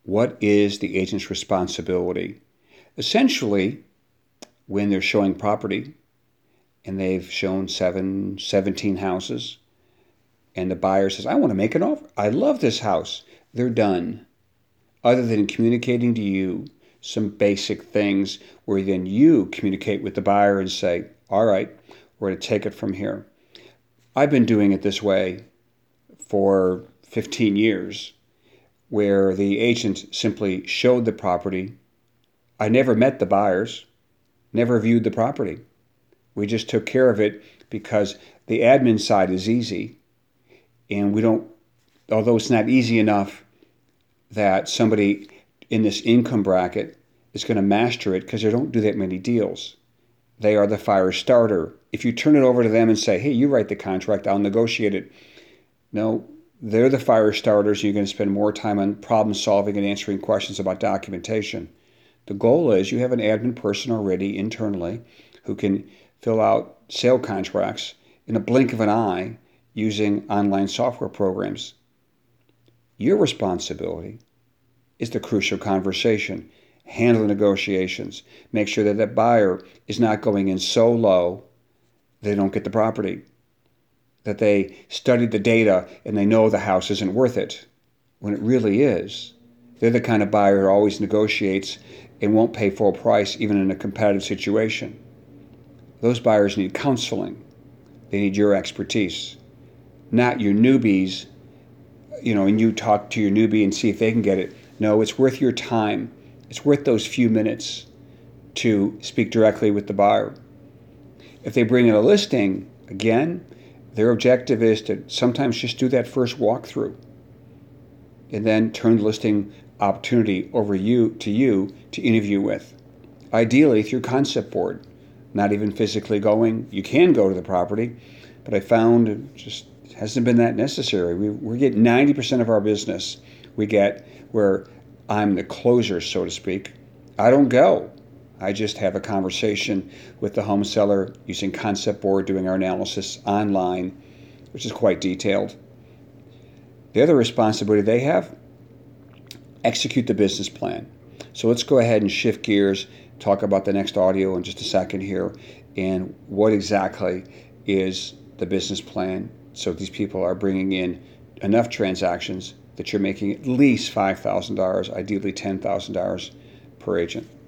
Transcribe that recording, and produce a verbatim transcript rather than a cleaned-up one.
What is the agent's responsibility? Essentially, when they're showing property and they've shown seven, seventeen houses, and the buyer says, I want to make an offer. I love this house. They're done. Other than communicating to you some basic things where then you communicate with the buyer and say, all right, we're going to take it from here. I've been doing it this way for fifteen years, where the agent simply showed the property. I never met the buyers, never viewed the property. We just took care of it because the admin side is easy. And we don't, although it's not easy enough that somebody in this income bracket is going to master it because they don't do that many deals. They are the fire starter. If you turn it over to them and say, hey, you write the contract, I'll negotiate it. No, they're the fire starters. And you're going to spend more time on problem solving and answering questions about documentation. The goal is you have an admin person already internally who can fill out sale contracts in a blink of an eye using online software programs. Your responsibility is the crucial conversation. Handle negotiations. Make sure that that buyer is not going in so low they don't get the property. That they studied the data and they know the house isn't worth it, when it really is. They're the kind of buyer who always negotiates and won't pay full price even in a competitive situation. Those buyers need counseling. They need your expertise, not your newbies, you know, and you talk to your newbie and see if they can get it. No, it's worth your time. It's worth those few minutes to speak directly with the buyer. If they bring in a listing, again, their objective is to sometimes just do that first walkthrough and then turn the listing opportunity over you to you to interview with. Ideally through concept board, not even physically going. You can go to the property, but I found it just hasn't been that necessary. We we get ninety percent of our business we get where I'm the closer, so to speak. I don't go. I just have a conversation with the home seller using concept board, doing our analysis online, which is quite detailed. The other responsibility they have, execute the business plan. So let's go ahead and shift gears, talk about the next audio in just a second here, and what exactly is the business plan. So these people are bringing in enough transactions that you're making at least five thousand dollars, ideally ten thousand dollars per agent.